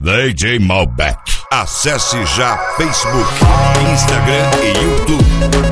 DJ Malbec. Acesse já Facebook, Instagram e YouTube.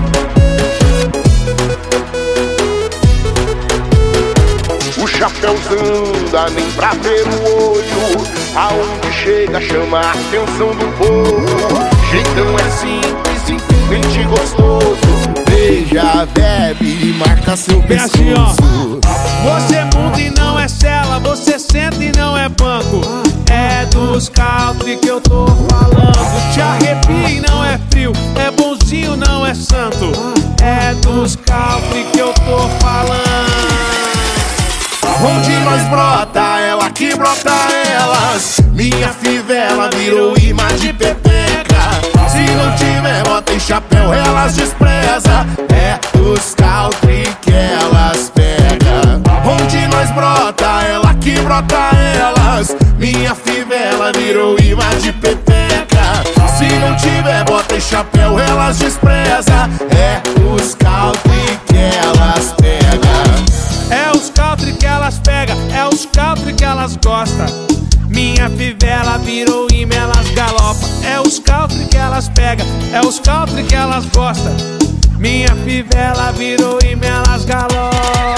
O Chapéuzão dá nem pra ver o olho, aonde chega chama a atenção do povo. Jeitão é simples, simplesmente gostoso. Beija, bebe e marca seu pescoço. Você monta e não é cela, você senta e não é banco. É dos country que eu tô falando. Te arrepia e não é frio, é bonzinho, não é santo. É dos country que eu tô falando. Onde nós brota, ela que brota elas. Minha fivela virou imã de pepeca. Se não tiver bota em chapéu, elas despreza. É dos country que elas pega. Onde nós brota, ela que brota elas. Minha fivela virou imã de pepeca. Se não tiver bota em chapéu, elas despreza. É os country que elas pega. É os country que elas pega, é os country que elas gosta. Minha fivela virou imã, elas galopa. É os country que elas pega, é os country que elas gosta. Minha fivela virou imã, elas galopa.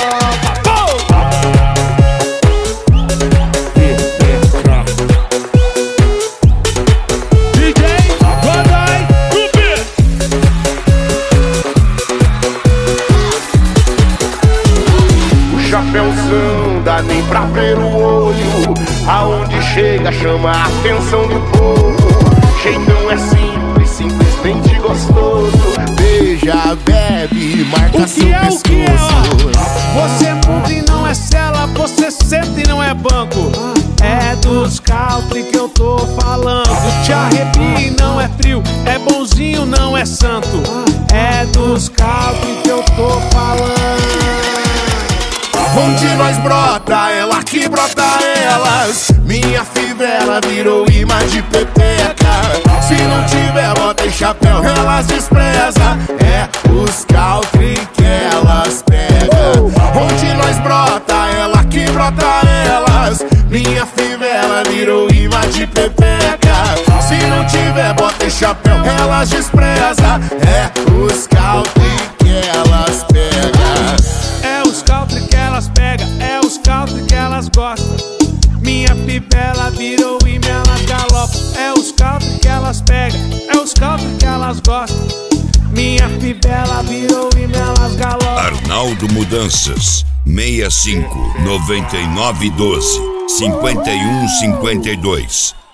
Chapéuzão dá nem pra ver o olho, aonde chega chama a atenção do povo. Jeitão é simples, simplesmente gostoso. Beija, bebe e marca seu pescoço. Você monta e não é cela, você senta e não é banco. É dos country que eu tô falando. Te arrepia e não é frio, é bonzinho, não é santo. É dos country que eu tô falando. Onde nós brota, ela que brota elas. Minha fivela virou imã de pepeca. Se não tiver bota em chapéu, elas despreza. É os country que elas pega. Onde nós brota, ela que brota elas. Minha fivela virou imã de pepeca. Se não tiver bota em chapéu, elas despreza. É os country que elas pega. É os country que elas pega, é os country que elas gostam. Minha fivela virou imã, elas galopa. É os country que elas pega, é os country que elas gostam. Minha fivela virou imã, elas galopa. Arnaldo Mudanças 65 99 12 51 52.